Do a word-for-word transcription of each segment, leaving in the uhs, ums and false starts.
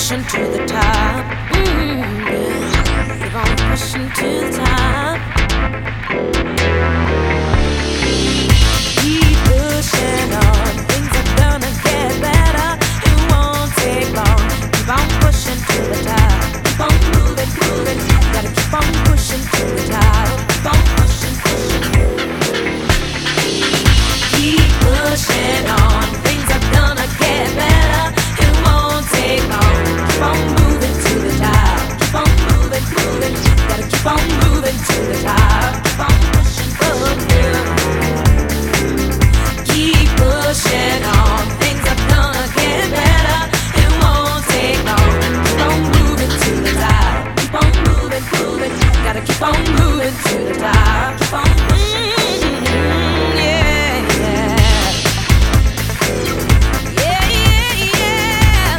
pushing to the top. Mm, yeah. Keep on pushing to the top. Keep pushing on. Things are gonna get better. It won't take long. Keep on pushing to the top. Keep on moving, moving. Gotta keep on pushing to the top. Keep on pushing, pushing. Keep pushing on. Things are gonna get better. It won't take long. Keep on moving to the top. Keep on moving, moving. Gotta keep on moving to the top. Keep on pushing, pushing. Keep pushing on. Things are gonna get better. It won't take long. Keep on moving to the top. Keep on moving, moving. Gotta keep on moving to the top. Keep on pushing, pushing. Yeah, yeah. Yeah, yeah, yeah.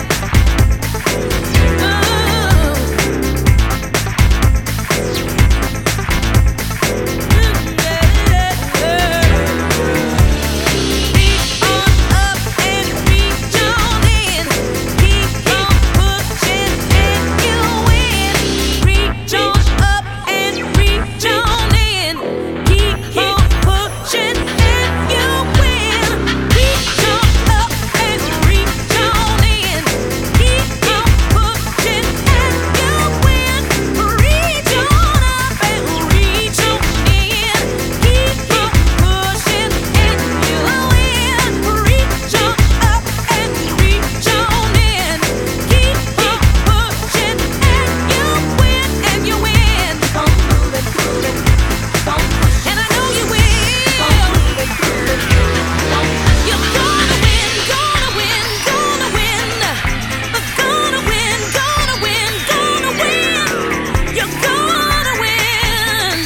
Reach on up and reach on in. Keep on pushing and you win. Reach on up and reach on in. Keep on pushing and you win. Reach on up and reach on in. Keep on pushing and you win. Reach on up and reach on in. Keep on pushing and you win. Reach on up and reach on in. Keep on pushing and you win, and you win. Keep on moving, moving. Keep on pushing, and I know you will. Keep on moving, moving. Keep on pushing. You're gonna win, gonna win, gonna win. Gonna win, gonna win, gonna win. You're gonna win.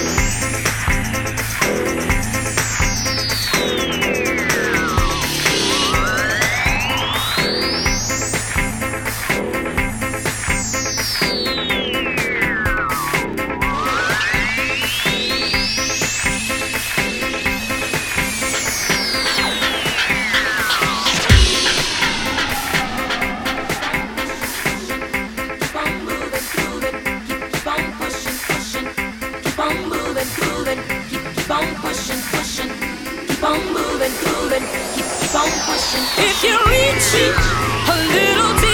Keep on moving, moving. Keep, keep on pushing, pushing. Keep on moving, moving. Keep, keep on pushing, pushing. Keep on moving, moving. Keep, keep on pushing, pushing. If you reach a little bit.